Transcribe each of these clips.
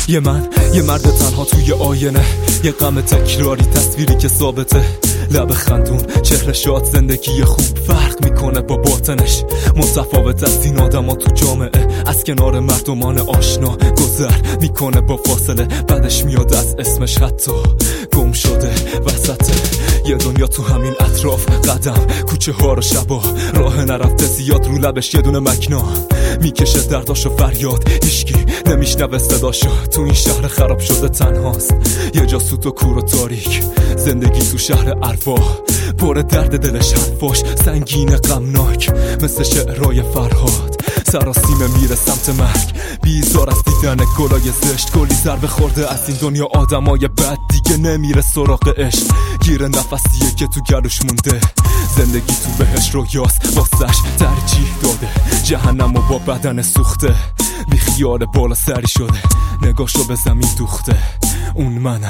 یه مرد تنها توی آینه، یه غم تکراری، تصویری که ثابته، لب خندون، چهره شاد، زندگی خوب فرق میکنه با باطنش. متفاوت از این آدم ها تو جامعه، از کنار مردمان آشنا گذر میکنه با فاصله. بعدش میاد از اسمش حتی گم شده وسط یه دنیا تو همین اطراف، قدم کوچه ها رو شبا، راه نرفته زیاد، رو لبش یه دونه مکنا میکشه درداش و فریاد، هیچکی نمیشنوه صداشو. تو این شهر خراب شده تنهاست، یه جا سوت و کور و تاریک، زندگی تو شهر ارواح، پر درد دلش، حرفاش سنگین غمناک، مثل شعرهای فرهاد سراسیمه میره سمت مرگ، بیزار از دیدن گلای زشت، کلی ضربه خورده از این دنیا، آدمای بد دیگه نمیره سراغ عشق، گیر نفسیه که تو گلوش مونده، زندگی تو بهش رویاست، واسش ترجیح داده جهنم و با بدن سوخته، بی خیال بالا سری شده، نگاشو به زمین دوخته، اون منم.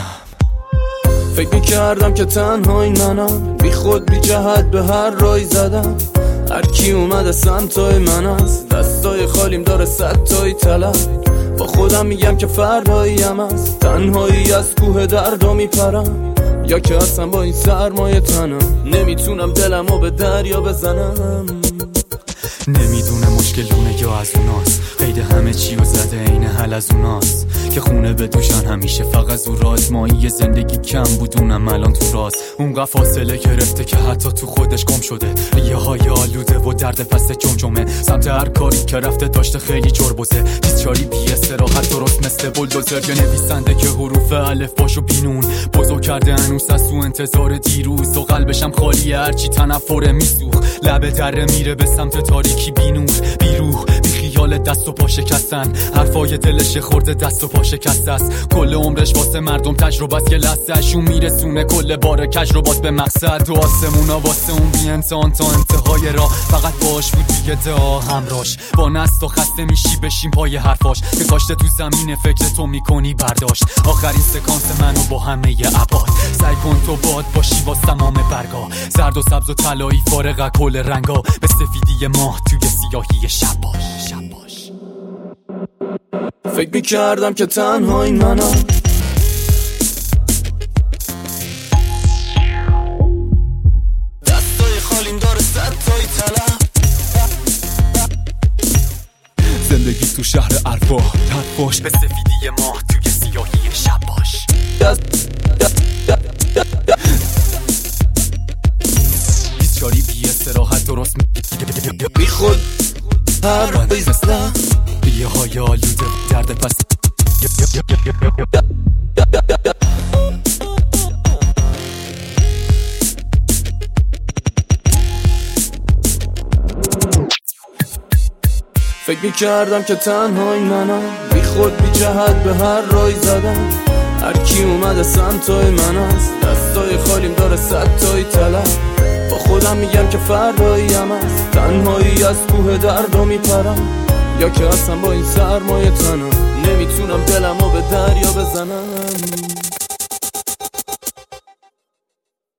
فکر میکردم که تنهایی منم، بی خود بی جهت به هر رای زدم، هر کی اومده سمتای من است، دستای خالیم داره صدتای طلب، با خودم میگم که فرداییم است، تنهایی از کوه دردا میپرم، یا که اصلا با این سرمایه تنم نمیتونم دلمو به دریا بزنم. نمیدونه مشکلونه یا از اوناست، قید همه چی و زده این حل از اوناست، که خونه به دوشن همیشه فقط زور آزمایی زندگی کم بودونم الان تو راست، اونقدر فاصله گرفته که حتی تو خودش گم شده، ریه های آلوده و درد پس جمجمه، سمت هر کاری که رفته داشته خیلی جربوزه، بیچاری بی استراحت درست مثل بولدوزر، یه نویسنده که حروف الف باشو بینون بزرگ کرده هنوز از تو انتظار دیروز، و قلبشم خالیه هرچی تنفره میسوخ، لب دره میره به سمت تاریکی، بینور بی روح بی خیال، دست و پا شکستن، حرفای دلش خورده دست و پا شکسته است، کل عمرش واسه مردم تجربه است که لحظه‌شون میرسونه کل بار کج رو باز به مقصد، و آسمونا واسه اون بی انسان تا انتهای راه، فقط باش بود دیگه دعا همراش، با نست و خسته میشی بشین پای حرفاش، که کاشته تو زمین فکر تو میکنی برداشت، آخرین سکانس منو با همه ابعاد، سعی کن تو باد باشی با تمام برگا، زرد و سبز و طلایی فارغ از کل رنگا، به سفیدی ماه توی سیاهی شب باش. فکر میکردم که تنهایی منم، دستای خالیم داره صدتای طلب، زندگی تو شهر ارواح، حرفاش به سفیدی ماه توی سیاهی شب باش. بیچاری بی استراحت درست بی خود هر رای زدم، ریه های آلوده درد پس فکر میکردم که تنهایی منم، بی خود بی جهت به هر رای زدم، هر کی اومده سمتای من است، دستای خالیم داره صدتای طلب، با خودم میگم که فرداییم است، تنهایی از کوه دردا میپرم، یا که اصلا با این سرمایه تنم نمیتونم دلمو به دریا بزنم.